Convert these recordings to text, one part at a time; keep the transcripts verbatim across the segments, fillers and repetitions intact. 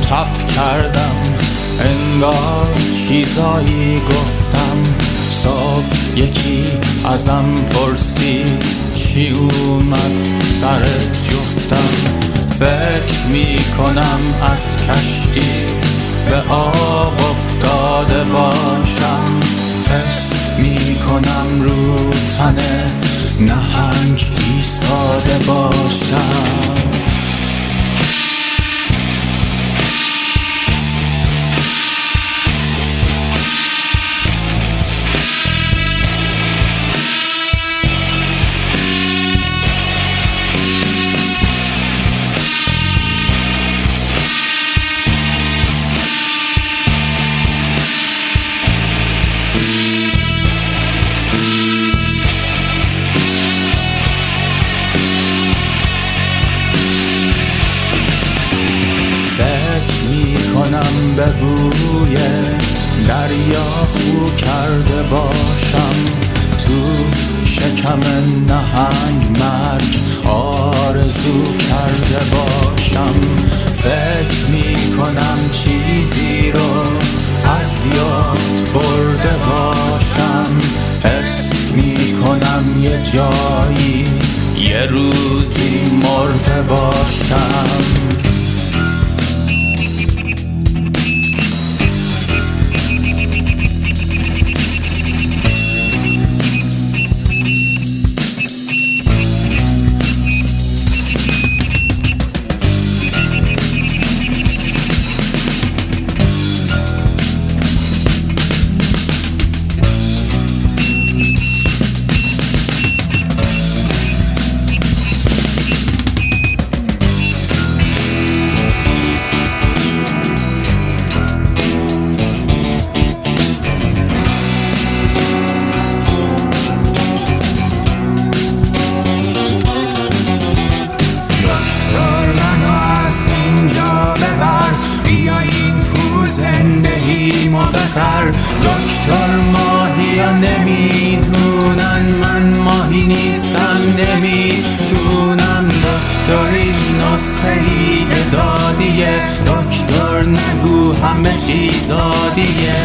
تب کردم، انگار چیزایی گفتم. صبح یکی ازم پرسید چی اومد سر جفتم. فکر می کنم از کشتی به آب افتاده باشم. حس می کنم رو تن نهنگ ایستاده باشم. کنم به بوی دریا خو کرده باشم. تو شکم نهنگ مرگ آرزو کرده باشم. فکر می کنم چیزی رو از یاد برده باشم. حس می کنم یه جایی یه روزی مرده باشم. دکتر ماهی ها نمیدونن من ماهی نیستم، نمیتونم. دکتری نسخه‌ای دادیه، دکتر نگو همه چیز عادیه.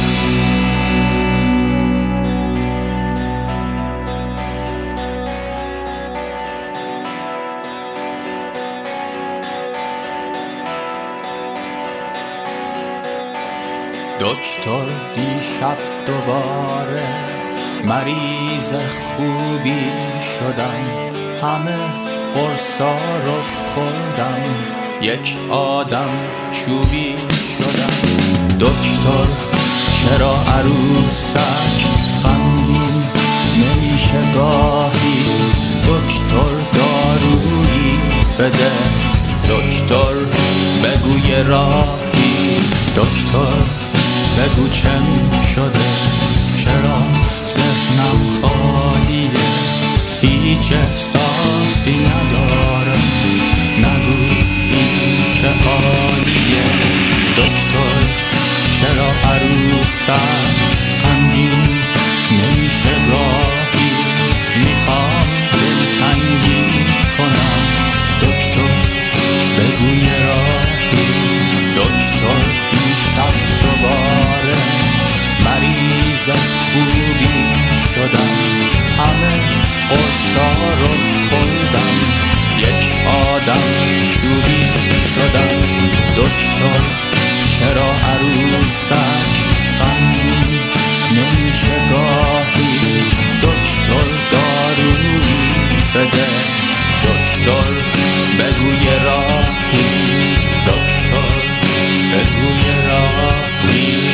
دکتر دیشب دوباره مریض خوبی شدم. همه قرصا رو خوردم، یک آدم چوبی شدم. دکتر چرا عروسک غمگین نمیشه گاهی؟ دکتر دارویی بده، دکتر بگو یه راهی. دکتر بگو چم شده، چرا ذهنم خالیه؟ هیچ احساسی ندارم، نگو این که عالیه. دکتر چرا عروسک غمگین نمیشه گاهی؟ میخوام دلتنگی کنم، دکتر بگو یه راهی. دکتر دیشب دوباره مریض خوبی شدم. همه قرصا رو خوردم، یک آدم چوبی شدم. دکتر چرا عروسک غمگین نمیشه گاهی؟ دکتر دارویی بده، دکتر بگو یه راهی. دکتر بگو یه راهی.